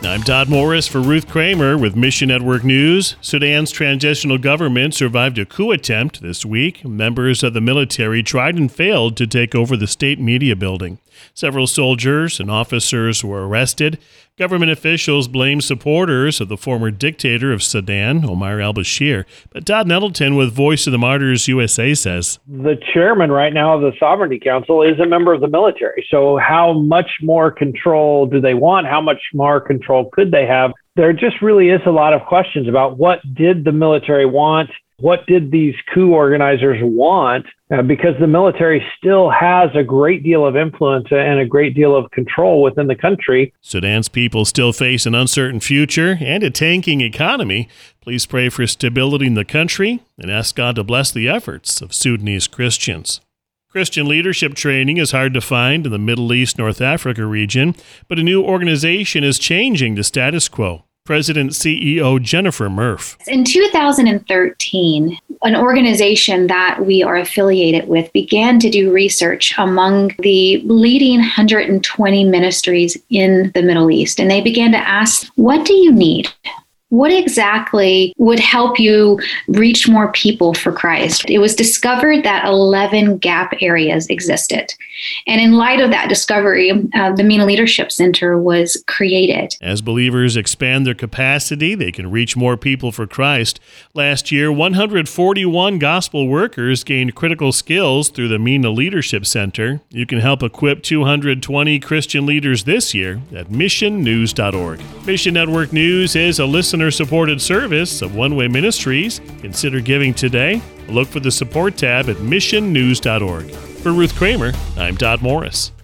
I'm Todd Morris for Ruth Kramer with Mission Network News. Sudan's transitional government survived a coup attempt this week. Members of the military tried and failed to take over the state media building. Several soldiers and officers were arrested. Government officials blame supporters of the former dictator of Sudan, Omar al-Bashir. But Todd Nettleton with Voice of the Martyrs USA says, the chairman right now of the Sovereignty Council is a member of the military. So how much more control do they want? How much more control could they have? There just really is a lot of questions about what did the military want? What did these coup organizers want? Because the military still has a great deal of influence and a great deal of control within the country. Sudan's people still face an uncertain future and a tanking economy. Please pray for stability in the country and ask God to bless the efforts of Sudanese Christians. Christian leadership training is hard to find in the Middle East, North Africa region, but a new organization is changing the status quo. President CEO Jennifer Murph. In 2013, an organization that we are affiliated with began to do research among the leading 120 ministries in the Middle East. And they began to ask, what do you need? What exactly would help you reach more people for Christ? It was discovered that 11 gap areas existed. And in light of that discovery, the MENA Leadership Center was created. As believers expand their capacity, they can reach more people for Christ. Last year, 141 gospel workers gained critical skills through the MENA Leadership Center. You can help equip 220 Christian leaders this year at missionnews.org. Mission Network News is a listener-supported service of One Way Ministries. Consider giving today. Look for the support tab at missionnews.org. For Ruth Kramer, I'm Todd Morris.